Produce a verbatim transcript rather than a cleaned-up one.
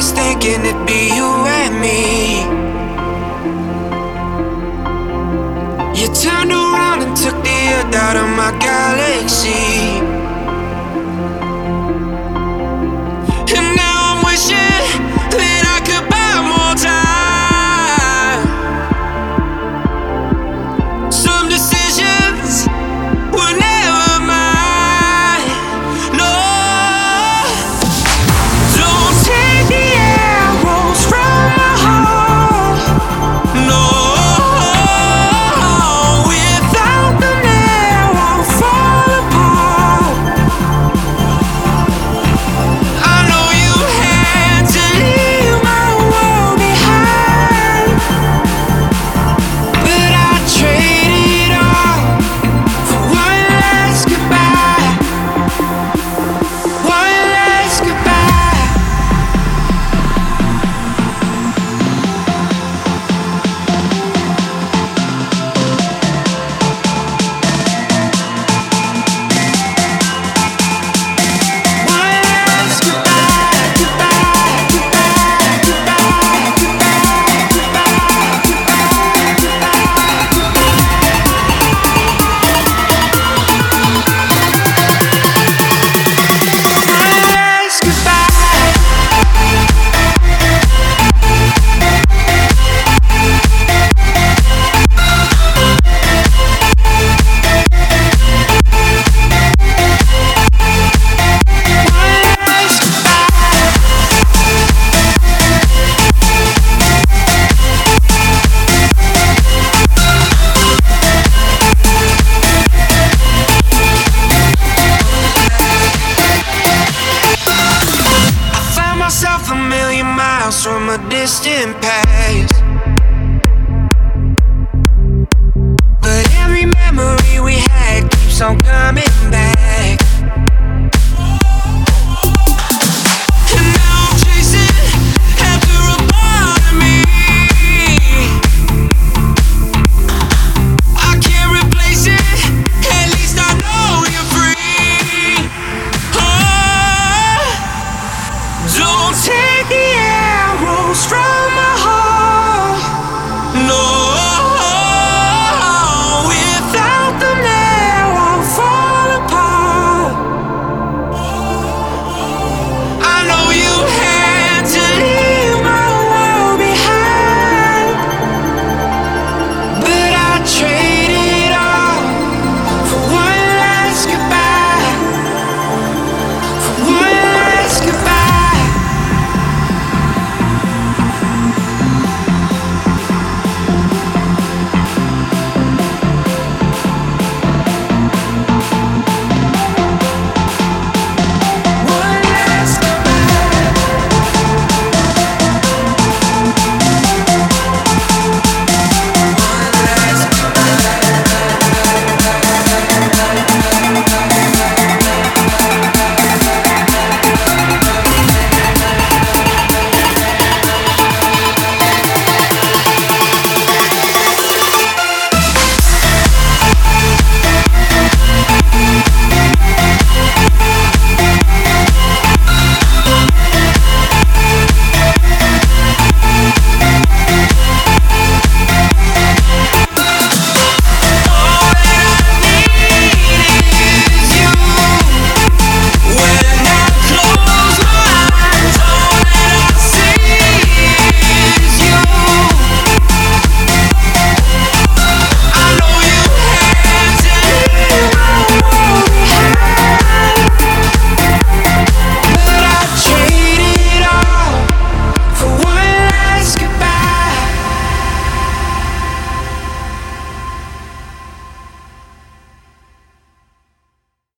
nights thinking it'd be you and me. You turned around and took the earth out of my galaxy. And now I'm wishing that I could buy more time. Some decisions were never mine. No, don't take the arrows from my heart. No, without them there I'll fall apart. I know you had to leave my world behind, but I traded it all for one last goodbye. One last goodbye. One last goodbye, goodbye, goodbye, goodbye, one last goodbye. I found myself a million miles from a distant past, but every memory we had keeps on coming